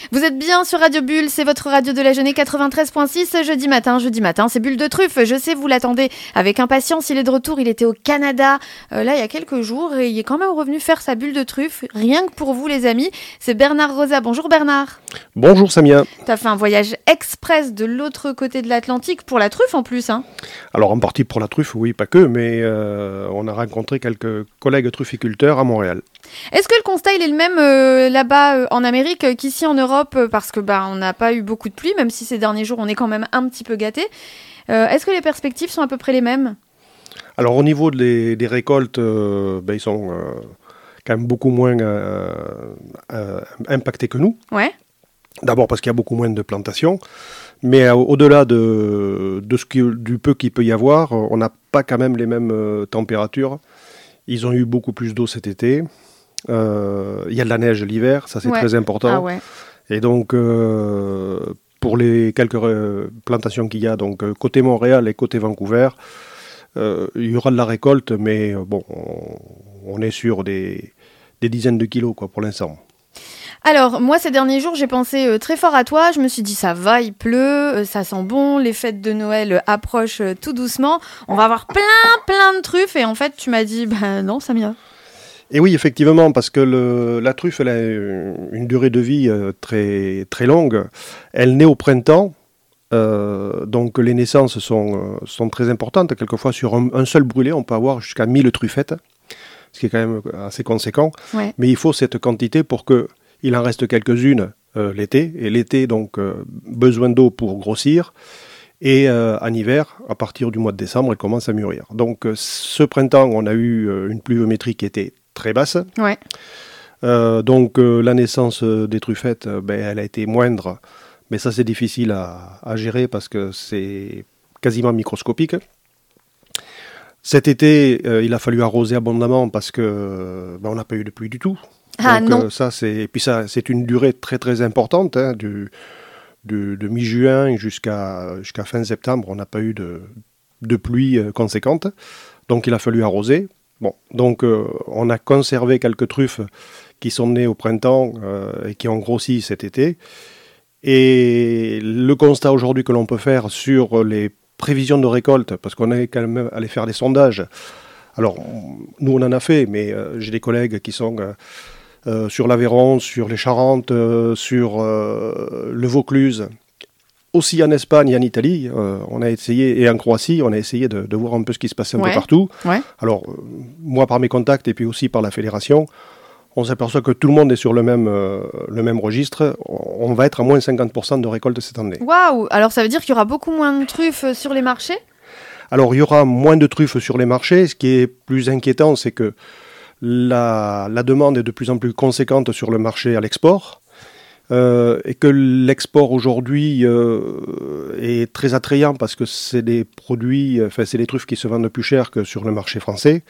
Vous êtes bien sur Radio Bulle, c'est votre radio de la Genée 93.6, jeudi matin, c'est Bulle de Truffe. Je sais, vous l'attendez avec impatience, il est de retour, il était au Canada, là il y a quelques jours, et il est quand même revenu faire sa bulle de truffe, rien que pour vous les amis. C'est Bernard Rosa. Bonjour Bernard. Bonjour Samia. T'as fait un voyage express de l'autre côté de l'Atlantique pour la truffe en plus, hein? Alors en partie pour la truffe, oui, pas que, mais on a rencontré quelques collègues trufficulteurs à Montréal. Est-ce que le constat il est le même là-bas en Amérique qu'ici en Europe, parce que on n'a pas eu beaucoup de pluie, même si ces derniers jours on est quand même un petit peu gâtés. Est-ce que les perspectives sont à peu près les mêmes? Alors au niveau des récoltes, ils sont quand même beaucoup moins impactés que nous. Ouais. D'abord parce qu'il y a beaucoup moins de plantations, mais au-delà du peu qu'il peut y avoir, on n'a pas quand même les mêmes températures. Ils ont eu beaucoup plus d'eau cet été. Il y a de la neige l'hiver, ça c'est très important. Ah ouais. Et donc, pour les quelques plantations qu'il y a, donc côté Montréal et côté Vancouver, il y aura de la récolte, mais on est sur des dizaines de kilos pour l'instant. Alors, moi, ces derniers jours, j'ai pensé très fort à toi. Je me suis dit, ça va, il pleut, ça sent bon, les fêtes de Noël approchent tout doucement. On va avoir plein de truffes. Et en fait, tu m'as dit, non, Samia. Et oui, effectivement, parce que la truffe, elle a une durée de vie très, très longue. Elle naît au printemps, donc les naissances sont très importantes. Quelquefois, sur un seul brûlé, on peut avoir jusqu'à 1000 truffettes, ce qui est quand même assez conséquent. Ouais. Mais il faut cette quantité pour qu'il en reste quelques-unes l'été. Et l'été, donc, besoin d'eau pour grossir. Et en hiver, à partir du mois de décembre, elle commence à mûrir. Donc, ce printemps, on a eu une pluviométrie qui était très basse. Ouais. Donc la naissance des truffettes, elle a été moindre, mais ça c'est difficile à gérer parce que c'est quasiment microscopique. Cet été, il a fallu arroser abondamment parce que on n'a pas eu de pluie du tout. Ah donc, non. C'est une durée très très importante, hein, de mi-juin jusqu'à fin septembre, on n'a pas eu de pluie conséquente, donc il a fallu arroser. Bon, donc on a conservé quelques truffes qui sont nées au printemps et qui ont grossi cet été. Et le constat aujourd'hui que l'on peut faire sur les prévisions de récolte, parce qu'on est quand même allé faire des sondages. Alors, nous on en a fait, mais j'ai des collègues qui sont sur l'Aveyron, sur les Charentes, sur le Vaucluse. Aussi en Espagne et en Italie, on a essayé, et en Croatie, on a essayé de voir un peu ce qui se passait un peu partout. Ouais. Alors, moi, par mes contacts et puis aussi par la fédération, on s'aperçoit que tout le monde est sur le même registre. On va être à moins 50% de récolte cette année. Waouh! Alors, ça veut dire qu'il y aura beaucoup moins de truffes sur les marchés? Alors, il y aura moins de truffes sur les marchés. Ce qui est plus inquiétant, c'est que la demande est de plus en plus conséquente sur le marché à l'export. Et que l'export aujourd'hui est très attrayant parce que c'est des produits, c'est des truffes qui se vendent plus cher que sur le marché français.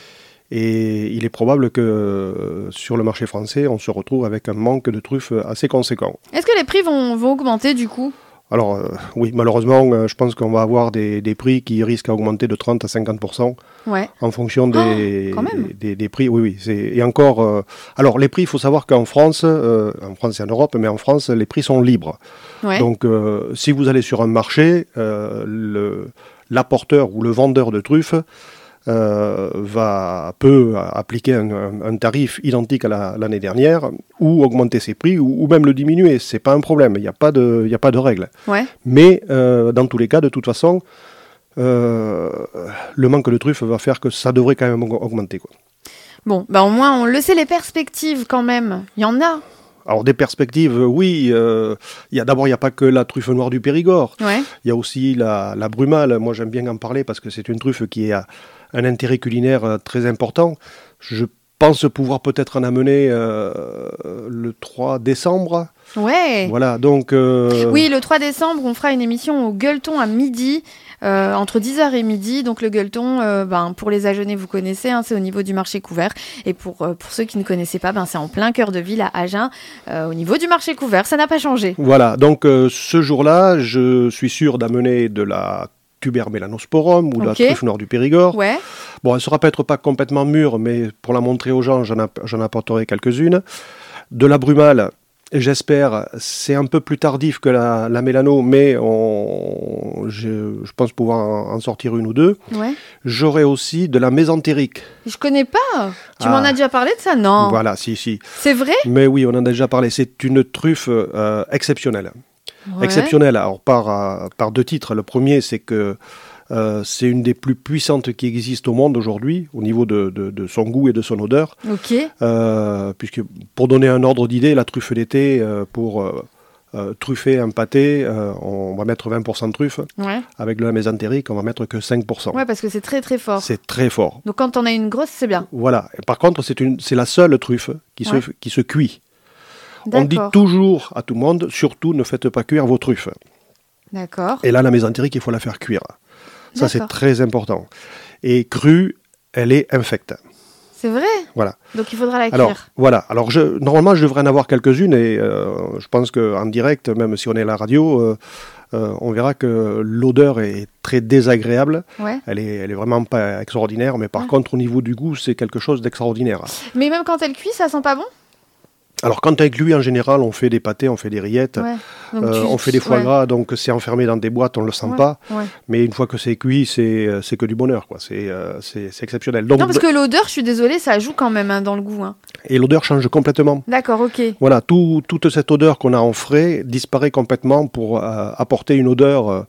Et il est probable que sur le marché français, on se retrouve avec un manque de truffes assez conséquent. Est-ce que les prix vont augmenter du coup ? Alors oui, malheureusement, je pense qu'on va avoir des prix qui risquent à augmenter de 30 à 50% en fonction des prix. Oui. Et encore, alors les prix, il faut savoir qu'en France et en Europe, mais en France, les prix sont libres. Ouais. Donc si vous allez sur un marché, l'apporteur ou le vendeur de truffes peut appliquer un tarif identique à l'année dernière ou augmenter ses prix ou même le diminuer, c'est pas un problème, il n'y a pas de règle. Ouais. Mais dans tous les cas, de toute façon, le manque de truffes va faire que ça devrait quand même augmenter, quoi. Bon, au moins on le sait, les perspectives quand même, il y en a. Alors des perspectives, oui. D'abord, il n'y a pas que la truffe noire du Périgord. Ouais. Il y a aussi la brumale. Moi, j'aime bien en parler parce que c'est une truffe qui a un intérêt culinaire très important. Je pense pouvoir peut-être en amener le 3 décembre. Ouais. Voilà, donc... Oui, le 3 décembre, on fera une émission au Gueuleton à midi, entre 10h et midi. Donc le Gueuleton, pour les Agenais, vous connaissez, hein, c'est au niveau du marché couvert. Et pour ceux qui ne connaissaient pas, c'est en plein cœur de ville à Agen, au niveau du marché couvert. Ça n'a pas changé. Voilà, donc ce jour-là, je suis sûr d'amener de la Tuber melanosporum ou la truffe noire du Périgord. Ouais. Bon, elle ne sera peut-être pas complètement mûre, mais pour la montrer aux gens, j'en apporterai quelques-unes. De la brumale, J'espère, c'est un peu plus tardif que la Mélano, mais je pense pouvoir en sortir une ou deux. Ouais. J'aurai aussi de la mésentérique. Je connais pas. Tu m'en as déjà parlé de ça? Non. Voilà, si. C'est vrai? Mais oui, on en a déjà parlé. C'est une truffe exceptionnelle. Ouais. Exceptionnelle, alors par deux titres. Le premier, c'est que c'est une des plus puissantes qui existent au monde aujourd'hui, au niveau de son goût et de son odeur. Ok. Puisque, pour donner un ordre d'idée, la truffe d'été, pour truffer un pâté, on va mettre 20% de truffe. Ouais. Avec de la mésentérique, on va mettre que 5%. Ouais, parce que c'est très très fort. C'est très fort. Donc quand on a une grosse, c'est bien. Voilà. Et par contre, c'est la seule truffe qui se cuit. On dit D'accord. toujours à tout le monde, surtout ne faites pas cuire vos truffes. D'accord. Et là, la mésentérique, il faut la faire cuire. Ça, c'est D'accord. très important. Et crue, elle est infecte. C'est vrai? Voilà. Donc il faudra la cuire. Alors, voilà. Alors, normalement, je devrais en avoir quelques-unes et je pense qu'en direct, même si on est à la radio, on verra que l'odeur est très désagréable. Ouais. Elle est vraiment pas extraordinaire, mais par contre, au niveau du goût, c'est quelque chose d'extraordinaire. Mais même quand elle cuit, ça sent pas bon? Alors, quand avec lui, en général, on fait des pâtés, on fait des rillettes, Ouais. Donc on fait des foie gras, donc c'est enfermé dans des boîtes, on ne le sent pas. Ouais. Mais une fois que c'est cuit, c'est que du bonheur, quoi. C'est exceptionnel. Donc, Non, parce que l'odeur, je suis désolée, ça joue quand même dans le goût. Hein. et l'odeur change complètement. D'accord, ok. Voilà, toute cette odeur qu'on a en frais disparaît complètement pour apporter une odeur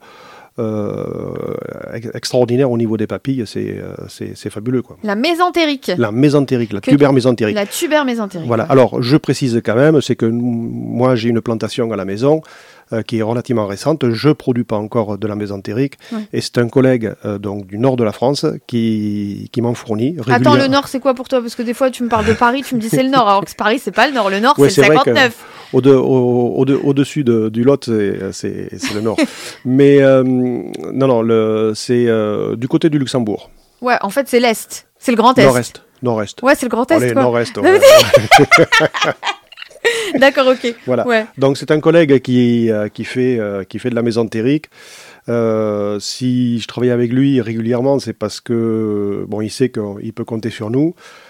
extraordinaire au niveau des papilles. C'est fabuleux, quoi. La mésentérique. La mésentérique, la tuber mésentérique. La tuber mésentérique. Voilà. Ouais. Alors, je précise quand même, c'est que moi, j'ai une plantation à la maison qui est relativement récente. Je ne produis pas encore de la mésentérique. Ouais. Et c'est un collègue donc, du nord de la France qui m'en fournit régulièrement. Attends, le nord, c'est quoi pour toi? Parce que des fois, tu me parles de Paris, tu me dis c'est le nord. Alors que Paris, c'est pas le nord. Le nord, Ouais, c'est le 59. Au-dessus du Lot, c'est le nord. Mais non, c'est du côté du Luxembourg. Ouais, en fait, c'est l'est. C'est le grand est. Nord-est. Ouais, c'est le grand est, Allez, quoi. nord-est. D'accord, ok. Voilà. Ouais. Donc c'est un collègue qui fait de la mésentérique. Si je travaille avec lui régulièrement, c'est parce que bon, il sait qu'il peut compter sur nous.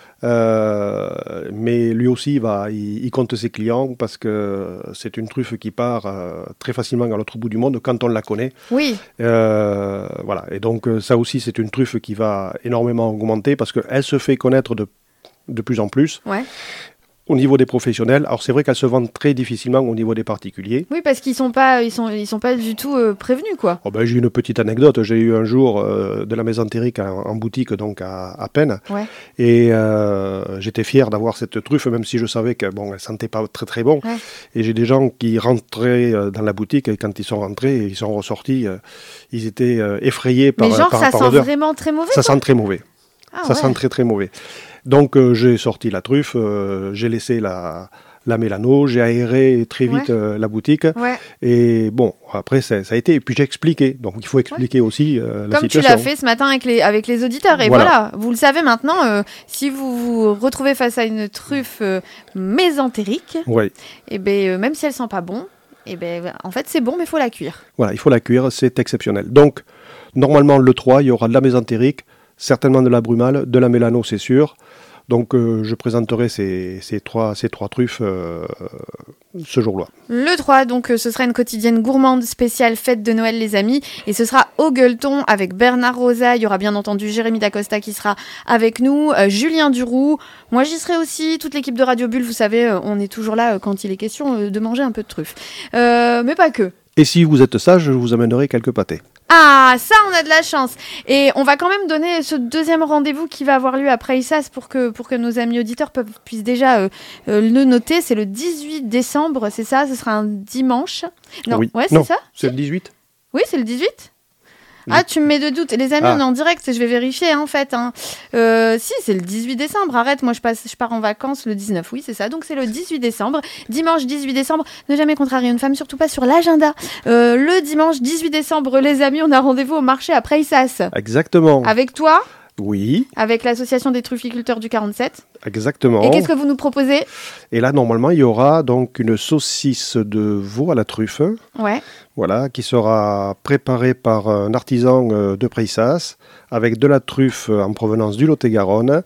Mais lui aussi, il compte ses clients parce que c'est une truffe qui part très facilement à l'autre bout du monde quand on la connaît. Oui. Voilà. Et donc ça aussi, c'est une truffe qui va énormément augmenter parce qu'elle se fait connaître de plus en plus. Ouais. Au niveau des professionnels, alors c'est vrai qu'elles se vendent très difficilement au niveau des particuliers. Oui, parce qu'ils sont pas du tout prévenus, quoi. Oh ben, j'ai une petite anecdote. J'ai eu un jour de la mésentérique en boutique, donc à Peine. Ouais. Et j'étais fier d'avoir cette truffe, même si je savais qu'elle ne sentait pas très très bon. Ouais. Et j'ai des gens qui rentraient dans la boutique, et quand ils sont rentrés et ils sont ressortis, ils étaient effrayés par Mais genre, par ça sent l'odeur. vraiment très mauvais, Ça quoi. sent très mauvais. Ah, Ça ouais. sent très très mauvais. Donc j'ai sorti la truffe, j'ai laissé la mélano, j'ai aéré très vite la boutique. Ouais. Et bon, après ça a été. Et puis j'ai expliqué. Donc il faut expliquer aussi la Comme tu situation. l'as fait ce matin avec les auditeurs. Et Voilà. voilà, vous le savez maintenant, si vous vous retrouvez face à une truffe mésentérique, Oui. et ben, même si elle sent pas bon, et ben, en fait c'est bon, mais il faut la cuire. Voilà, il faut la cuire, c'est exceptionnel. Donc normalement le 3, il y aura de la mésentérique, certainement de la brumale, de la mélano, c'est sûr. Donc je présenterai ces trois truffes ce jour-là. Le 3, donc ce sera une quotidienne gourmande spéciale fête de Noël, les amis. Et ce sera au Gueuleton avec Bernard Rosa. Il y aura bien entendu Jérémy Dacosta qui sera avec nous, Julien Duroux. Moi, j'y serai aussi. Toute l'équipe de Radio Bulle, vous savez, on est toujours là quand il est question de manger un peu de truffes. Mais pas que. Et si vous êtes sage, je vous amènerai quelques pâtés. Ah, ça, on a de la chance. Et on va quand même donner ce deuxième rendez-vous qui va avoir lieu après ISAS pour que nos amis auditeurs puissent déjà le noter. C'est le 18 décembre, c'est ça? Ce sera un dimanche. Non, Oui. ouais, c'est Non, ça? c'est le 18. Oui, c'est le 18. Ah, tu me mets de doute. Les amis, on est en direct, je vais vérifier en fait. Hein. Si, c'est le 18 décembre. Arrête, moi je pars en vacances le 19. Oui, c'est ça. Donc c'est le 18 décembre. Dimanche 18 décembre. Ne jamais contrarier une femme, surtout pas sur l'agenda. Le dimanche 18 décembre, les amis, on a rendez-vous au marché à Preissas. Exactement. Avec toi, Oui, avec l'association des trufficulteurs du 47. exactement. Et qu'est-ce que vous nous proposez? Et là, normalement, il y aura donc une saucisse de veau à la truffe. Ouais. Voilà, qui sera préparé par un artisan de Preissas avec de la truffe en provenance du Lot-et-Garonne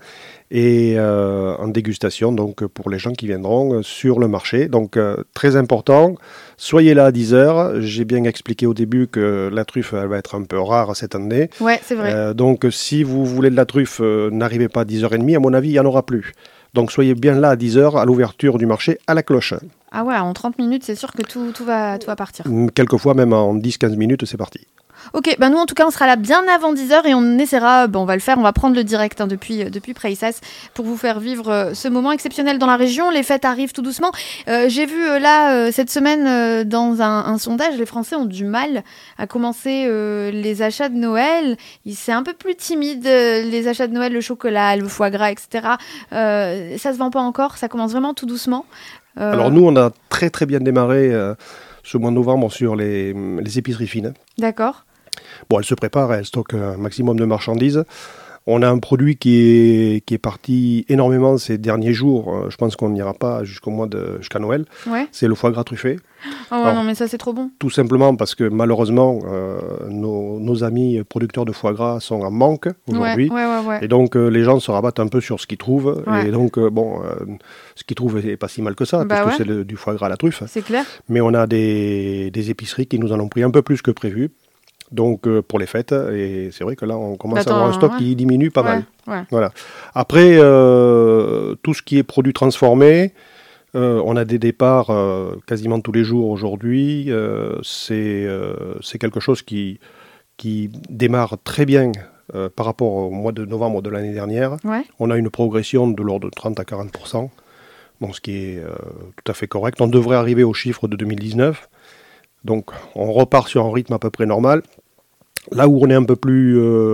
et en dégustation donc pour les gens qui viendront sur le marché. Donc très important, soyez là à 10h. J'ai bien expliqué au début que la truffe elle va être un peu rare cette année. Ouais, c'est vrai. Donc si vous voulez de la truffe, n'arrivez pas à 10h30, à mon avis, il n'y en aura plus. Donc soyez bien là à 10h à l'ouverture du marché à la cloche. Ah ouais, en 30 minutes, c'est sûr que tout va partir. Quelquefois même en 10-15 minutes, c'est parti. Ok, nous en tout cas on sera là bien avant 10h et on essaiera, on va le faire, on va prendre le direct depuis Preissas pour vous faire vivre ce moment exceptionnel dans la région. Les fêtes arrivent tout doucement. J'ai vu cette semaine dans un sondage, les Français ont du mal à commencer les achats de Noël. C'est un peu plus timide, les achats de Noël, le chocolat, le foie gras, etc. Ça se vend pas encore, ça commence vraiment tout doucement. Alors nous on a très très bien démarré ce mois de novembre sur les épiceries fines. D'accord. Bon, elle se prépare, elle stocke un maximum de marchandises. On a un produit qui est parti énormément ces derniers jours. Je pense qu'on n'ira pas jusqu'à Noël. Ouais. C'est le foie gras truffé. Oh ouais, non, mais ça c'est trop bon. Tout simplement parce que malheureusement, nos amis producteurs de foie gras sont en manque aujourd'hui. Ouais. Et donc les gens se rabattent un peu sur ce qu'ils trouvent. Ouais. Et donc ce qu'ils trouvent n'est pas si mal que ça, puisque c'est du foie gras à la truffe. C'est clair. Mais on a des épiceries qui nous en ont pris un peu plus que prévu. Donc pour les fêtes, et c'est vrai que là on commence à avoir un stock qui diminue pas mal. Ouais. Voilà. Après, tout ce qui est produits transformés, on a des départs quasiment tous les jours aujourd'hui. C'est quelque chose qui démarre très bien par rapport au mois de novembre de l'année dernière. Ouais. On a une progression de l'ordre de 30 à 40%, donc ce qui est tout à fait correct. On devrait arriver aux chiffres de 2019. Donc on repart sur un rythme à peu près normal. Là où on est un peu plus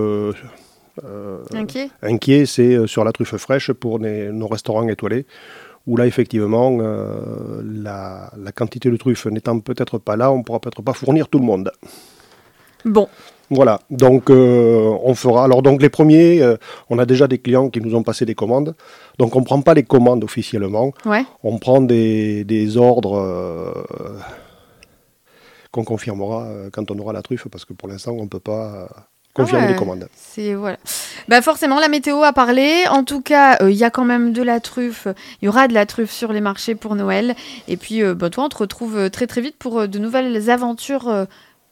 inquiet, c'est sur la truffe fraîche pour nos restaurants étoilés, où là effectivement la quantité de truffe n'étant peut-être pas là, on ne pourra peut-être pas fournir tout le monde. Bon. Voilà, donc on fera. Alors donc les premiers, on a déjà des clients qui nous ont passé des commandes. Donc on ne prend pas les commandes officiellement. Ouais. On prend des ordres qu'on confirmera quand on aura la truffe, parce que pour l'instant on ne peut pas confirmer les commandes. Voilà. Forcément, la météo a parlé. En tout cas, il y a quand même de la truffe. Il y aura de la truffe sur les marchés pour Noël. Et puis, toi, on te retrouve très très vite pour de nouvelles aventures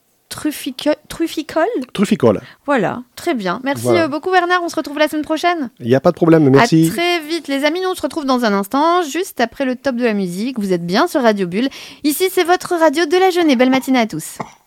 trufficoles. Voilà, très bien. Merci beaucoup Bernard, on se retrouve la semaine prochaine. Il n'y a pas de problème, merci. À très vite les amis, nous on se retrouve dans un instant, juste après le top de la musique. Vous êtes bien sur Radio Bulle. Ici c'est votre radio de la Jeunesse. Belle matinée à tous.